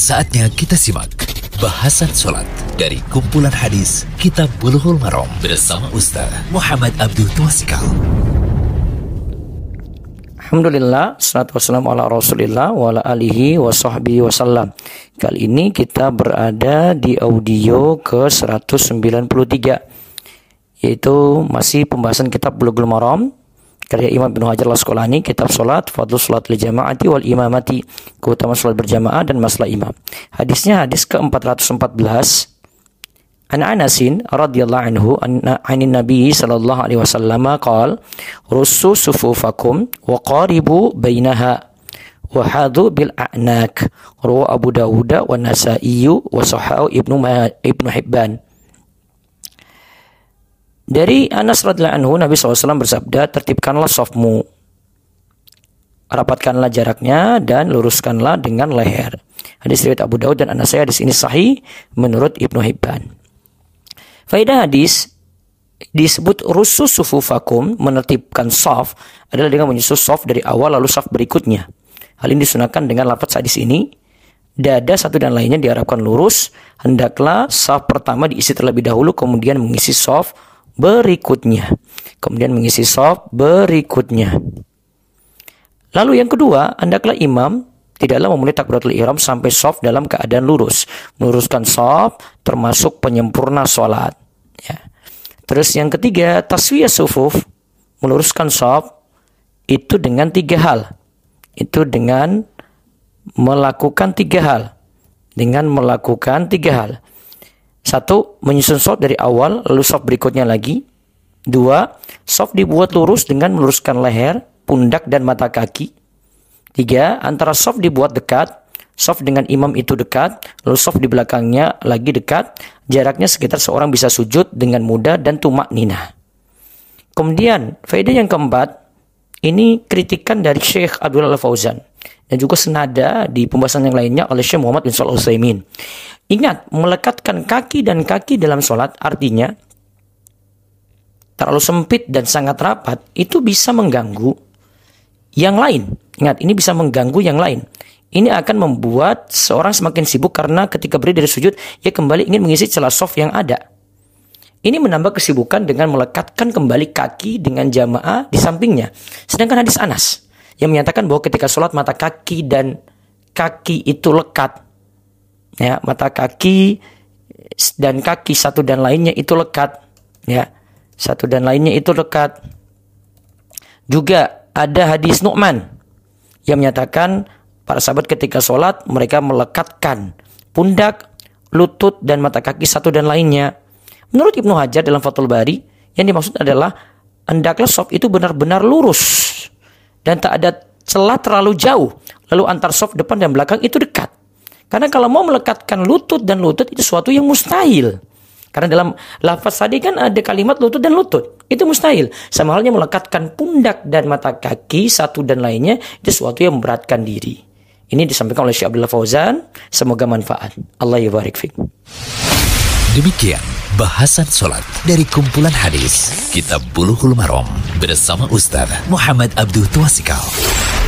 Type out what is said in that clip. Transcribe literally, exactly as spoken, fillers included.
Saatnya kita simak bahasan sholat dari kumpulan hadis Kitab Bulughul Maram bersama Ustaz Muhammad Abdul Twasikal. Alhamdulillah, salatu wassalamu ala rasulillah wa ala alihi wa sahbihi wasallam. Kali ini kita berada di audio ke seratus sembilan puluh tiga, yaitu masih pembahasan kitab Bulughul Maram karya Imam Ibnu Hajar al-Asqalani, kitab salat, fadlus salat li jama'ati wal imamati, keutamaan salat berjamaah dan masalah imam. Hadisnya hadis ke empat ratus empat belas. An Anasin radhiyallahu anhu anin Nabi sallallahu alaihi wasallam qala russu sufufakum wa qaribu bainaha wa hadu bil a'nak, rawahu Abu Dawud wa Nasa'i wa sahahu Ibnu Ibnu Hibban. Dari Anas radhiyallahu anhu, Nabi shallallahu alaihi wasallam bersabda, tertibkanlah safmu, rapatkanlah jaraknya dan luruskanlah dengan leher. Hadis riwayat Abu Dawud dan An-Nasai. Hadis ini sahih menurut Ibnu Hibban. Faedah hadis disebut rusus sufufakum, menertibkan saf adalah dengan menyusun saf dari awal lalu saf berikutnya. Hal ini disunahkan dengan lafaz hadis ini. Dada satu dan lainnya diharapkan lurus. Hendaklah saf pertama diisi terlebih dahulu, kemudian mengisi saf berikutnya. Kemudian mengisi saf berikutnya. Lalu yang kedua, hendaklah imam tidaklah memulai takbiratul ihram sampai saf dalam keadaan lurus. Meluruskan saf termasuk penyempurna sholat. Ya. Terus yang ketiga, taswiyah sufuf, meluruskan saf itu dengan tiga hal. Itu dengan melakukan tiga hal. Dengan melakukan tiga hal. Satu, menyusun saf dari awal, lalu saf berikutnya lagi. Dua, saf dibuat lurus dengan meluruskan leher, pundak, dan mata kaki. Tiga, antara saf dibuat dekat, saf dengan imam itu dekat, lalu saf di belakangnya lagi dekat, jaraknya sekitar seorang bisa sujud dengan mudah dan tumak ninah. Kemudian, faedah yang keempat, ini kritikan dari Syekh Abdullah Al-Fauzan, dan juga senada di pembahasan yang lainnya oleh Syekh Muhammad bin Shalih Al-Utsaimin. Ingat, melekatkan kaki dan kaki dalam sholat artinya terlalu sempit dan sangat rapat itu bisa mengganggu yang lain. Ingat, ini bisa mengganggu yang lain. Ini akan membuat seorang semakin sibuk karena ketika berdiri dari sujud, ia kembali ingin mengisi celah saf yang ada. Ini menambah kesibukan dengan melekatkan kembali kaki dengan jamaah di sampingnya. Sedangkan hadis Anas yang menyatakan bahwa ketika sholat mata kaki dan kaki itu lekat. Ya, mata kaki dan kaki satu dan lainnya itu lekat. Ya, satu dan lainnya itu lekat. Juga ada hadis Nu'man yang menyatakan para sahabat ketika sholat mereka melekatkan pundak, lutut, dan mata kaki satu dan lainnya. Menurut Ibnu Hajar dalam Fathul Bari, yang dimaksud adalah hendaklah saf itu benar-benar lurus dan tak ada celah terlalu jauh. Lalu antar saf depan dan belakang itu dekat. Karena kalau mau melekatkan lutut dan lutut itu sesuatu yang mustahil. Karena dalam lafaz tadi kan ada kalimat lutut dan lutut. Itu mustahil. Sama halnya melekatkan pundak dan mata kaki satu dan lainnya itu sesuatu yang memberatkan diri. Ini disampaikan oleh Syekh Abdullah Fauzan. Semoga manfaat. Allah yabarik fiik. Demikian bahasan sholat dari kumpulan hadis Kitab Bulughul Maram bersama Ustaz Muhammad Abdul Twasikal.